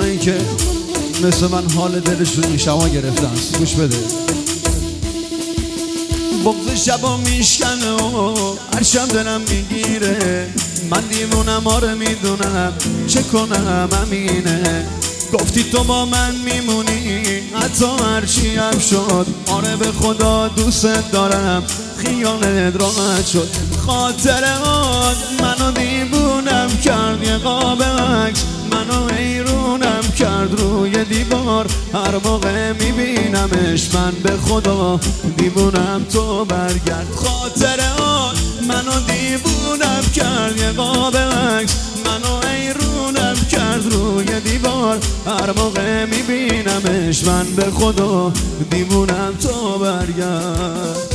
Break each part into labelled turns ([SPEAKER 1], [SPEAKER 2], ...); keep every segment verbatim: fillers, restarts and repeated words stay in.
[SPEAKER 1] اونایی که مثل من حال دلشون این شما گرفتن. گوش بده. بغض شبا میشکنه و هر شب دلم میگیره، من دیوونم آره میدونم چه کنم همینه. گفتی تو با من میمونی حتی هرچی هم شد، آره به خدا دوست دارم خیالت راحت شد. خاطرات منو دیوونم کرد، یه قاب عکس منو حیرونم کرد روی دیوار. هر موقع میبینمش من به خدا دیوونم تو برگرد. خاطرات منو دیوونم کرد، یه قاب عکس منو حیرونم کرد روی دیوار. هر موقع میبینمش من به خدا دیوونم تو برگرد.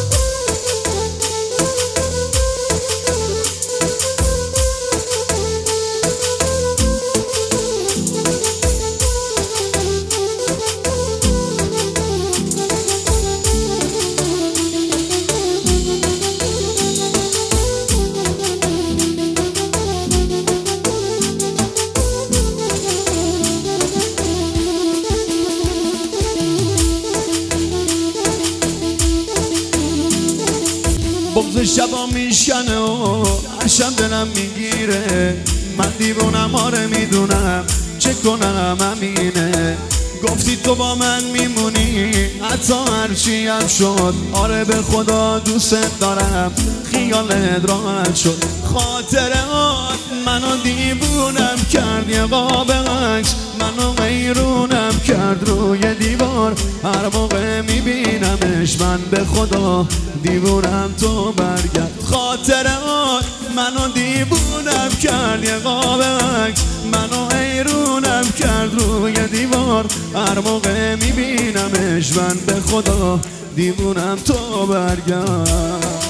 [SPEAKER 1] بغض شبا میشکنه و هر شب دلم میگیره، من دیوونم آره میدونم چه کنم همینه. گفتی تو با من میمونی حتی هرچی هم شد، آره به خدا دوست دارم خیالت راحت شد. خاطرات منو دیوونم کرد، یه قاب عکس منو حیرونم کرد روی دیوار. هر موقع میبینمش من به خدا دیوونم تو برگرد. خاطرات منو دیوونم کرد، یه قاب عکس منو حیرونم کرد روی دیوار. هر موقع میبینمش من به خدا دیوونم تو برگرد.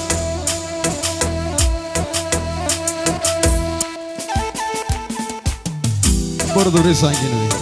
[SPEAKER 1] برو دوره سنگینه.